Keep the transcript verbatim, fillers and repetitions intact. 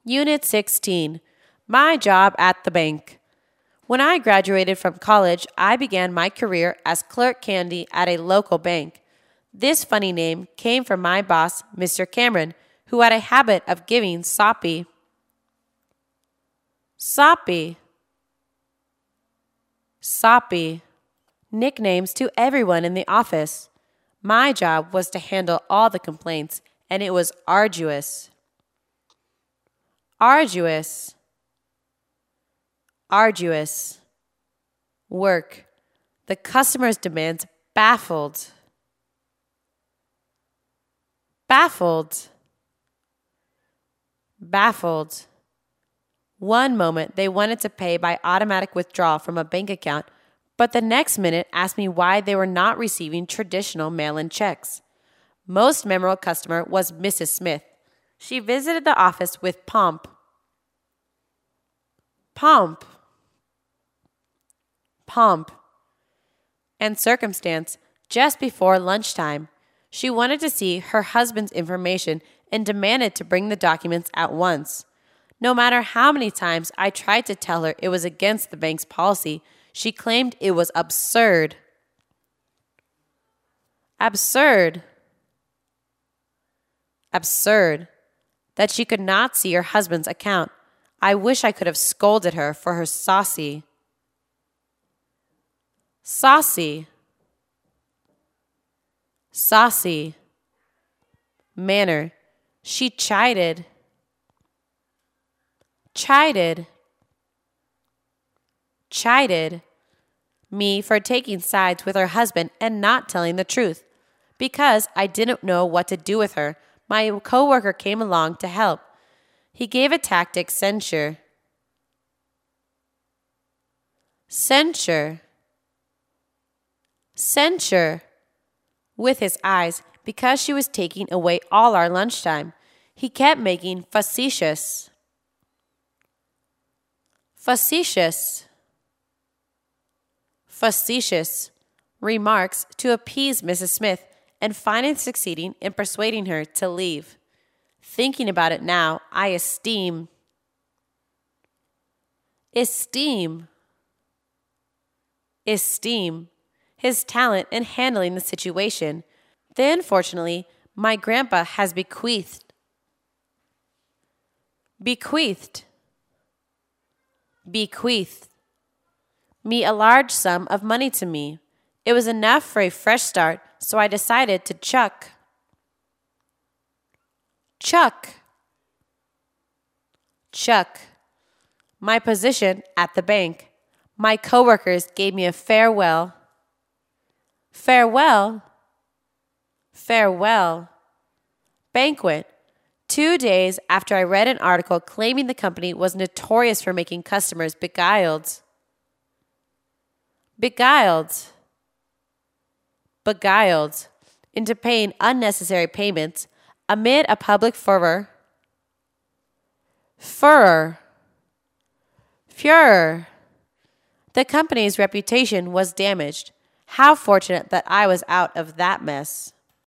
Unit sixteen. My job at the bank. When I graduated from college, I began my career as clerk candy at a local bank. This funny name came from my boss, Mister Cameron, who had a habit of giving soppy, soppy, soppy nicknames to everyone in the office. My job was to handle all the complaints, and it was arduous. Arduous. Arduous. Work. The customer's demands baffled. Baffled. Baffled. One moment they wanted to pay by automatic withdrawal from a bank account, but the next minute asked me why they were not receiving traditional mail-in checks. Most memorable customer was Missus Smith. She visited the office with pomp. Pomp. Pomp. And circumstance just before lunchtime. She wanted to see her husband's information and demanded to bring the documents at once. No matter how many times I tried to tell her it was against the bank's policy, she claimed it was absurd. Absurd. Absurd. That she could not see her husband's account. I wish I could have scolded her for her saucy. Saucy. Saucy. Manner. She chided. Chided. Chided me for taking sides with her husband and not telling the truth. Because I didn't know what to do with her, my coworker came along to help. He gave a tactic censure. Censure. Censure. With his eyes, because she was taking away all our lunchtime. He kept making facetious. Facetious. Facetious remarks to appease Missus Smith and finally succeeding in persuading her to leave. Thinking about it now, I esteem. Esteem. Esteem his talent in handling the situation. Then, fortunately, my grandpa has bequeathed. Bequeathed. Bequeathed. Me a large sum of money to me. It was enough for a fresh start, so I decided to chuck. Chuck. Chuck. My position at the bank. My coworkers gave me a farewell. Farewell. Farewell. Banquet. Two days after I read an article claiming the company was notorious for making customers beguiled. Beguiled. Beguiled into paying unnecessary payments amid a public furor. Furor. Furor. The company's reputation was damaged. How fortunate that I was out of that mess.